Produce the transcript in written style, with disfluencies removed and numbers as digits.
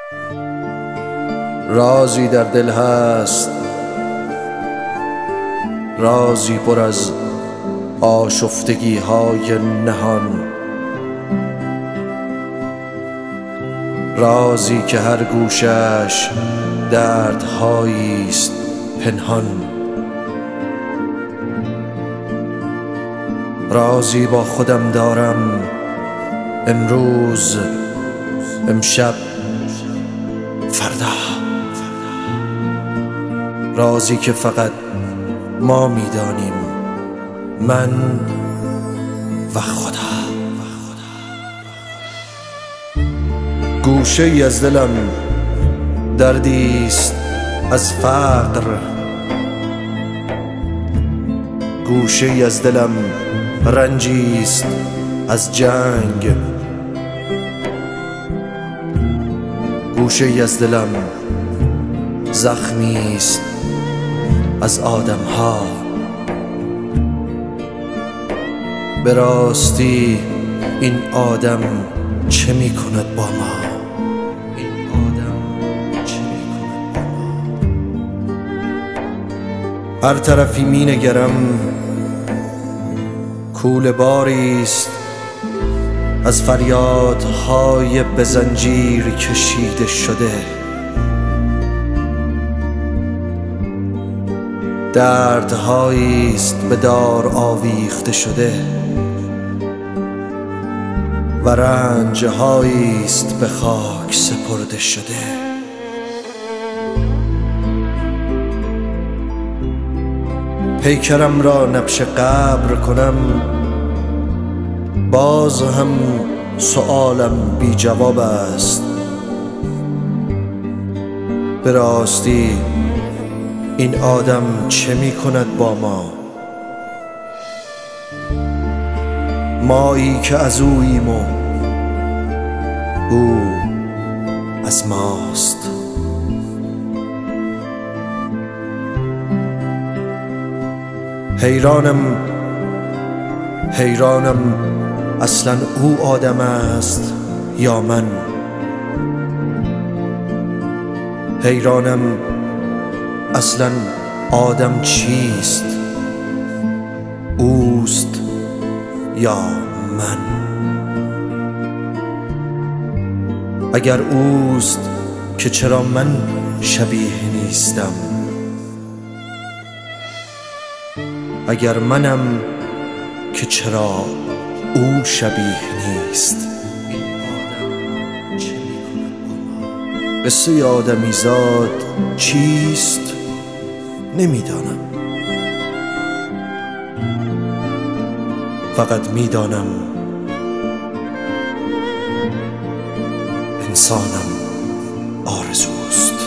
رازی در دل هست، رازی پر از آشفتگی های نهان، رازی که هر گوشش دردهایی است پنهان، رازی با خودم دارم امروز، امشب، فردا، رازی که فقط ما میدانیم، من و خدا. گوشه ای از دلم دردیست از فقر، گوشه ای از دلم رنجیست از جنگ، گوشه ای از دلم زخمیست از آدم ها. به راستی این آدم چه می کند با ما؟ این آدم چه می کند با ما؟ هر طرفی می نگرم کوله باریست از فریادهای به زنجیر کشیده شده، دردهاییست به دار آویخته شده و رنجهاییست به خاک سپرده شده. پیکرم را نبش قبر کنم، باز هم سؤالم بی جواب است. به راستی این آدم چه می کند با ما؟ مایی که از اوییم و او از ماست. حیرانم اصلا او آدم است یا من؟ حیرانم اصلا آدم چیست؟ اوست یا من؟ اگر اوست که چرا من شبیه نیستم؟ اگر منم که چرا او شبیه نیست؟ قصه آدمیزاد چیست؟ نمیدانم، فقط میدانم انسانم آرزوست.